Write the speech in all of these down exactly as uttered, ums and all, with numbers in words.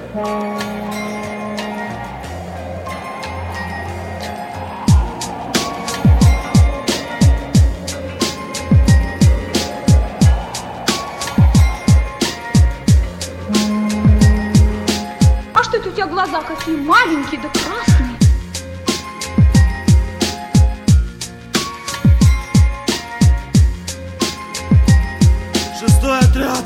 А что это у тебя глаза какие маленькие да красные? Шестой отряд.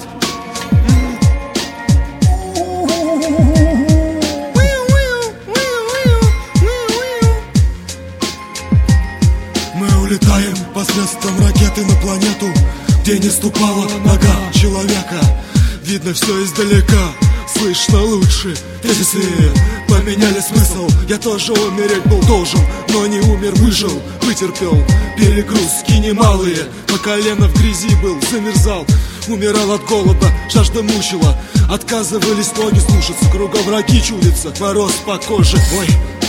Мы улетаем посредством ракеты на планету, где не ступала нога человека. Видно все издалека, слышно лучше. Тезисы поменяли смысл. Я тоже умереть был должен, но не умер, выжил, вытерпел перегрузки немалые. По колено в грязи был, замерзал, умирал от голода, жажда мучила. Отказывались ноги слушаться, кругом враги чудятся, мороз по коже. Ой,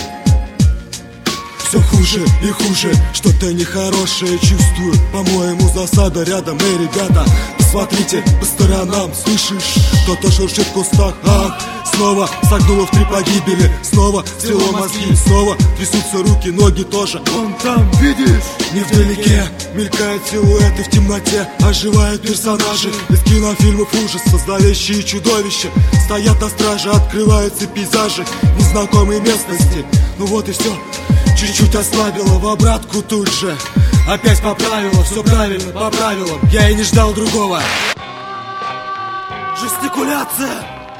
все хуже и хуже, что-то нехорошее чувствую. По-моему, засада рядом, эй, ребята, посмотрите по сторонам, слышишь? Кто-то шуршит в кустах, ах, снова согнуло в три погибели. Снова свело мозги, снова трясутся руки, ноги тоже. Вон там, видишь? Невдалеке мелькают силуэты в темноте, оживают персонажи из кинофильмов ужаса. Зловещие чудовища стоят на страже, открываются пейзажи незнакомой местности. Ну вот и все, чуть-чуть ослабила, в обратку тут же опять поправила, все правильно, по правилам. Я и не ждал другого. Жестикуляция.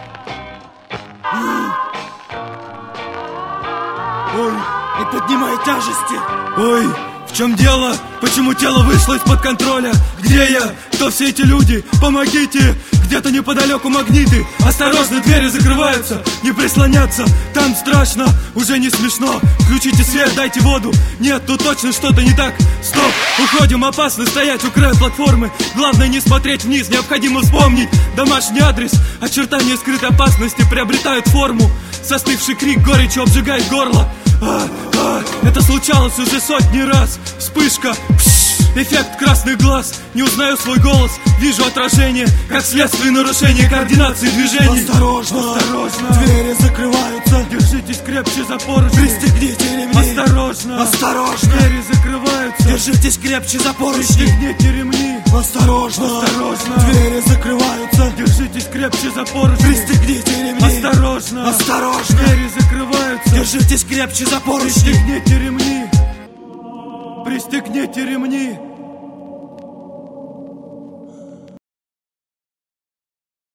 Ой, не поднимай тяжести. Ой, в чем дело? Почему тело вышло из-под контроля? Где я? Кто все эти люди? Помогите! Где-то неподалеку магниты. Осторожно, двери закрываются. Не прислоняться, там страшно. Уже не смешно. Включите свет, дайте воду. Нет, тут точно что-то не так. Стоп, уходим, опасно стоять у края платформы. Главное не смотреть вниз, необходимо вспомнить домашний адрес. Очертания скрытой опасности приобретают форму. Застывший крик горечью обжигает горло. А, а, это случалось уже сотни раз. Вспышка, пш, эффект красных глаз. Не узнаю свой голос, вижу отражение, как следствие нарушения координации движений. Осторожно, осторожно, двери закрываются. Держитесь крепче за поручни. Пристегните ремни. Осторожно, осторожно, двери закрываются. Держитесь крепче за поручни. Пристегните ремни. Осторожно, осторожно, двери закрываются. Держитесь крепче за поручни. Пристегните ремни. Осторожно, осторожно, двери закрываются. Держитесь крепче за поручни. Пристегните ремни. Пристегните ремни.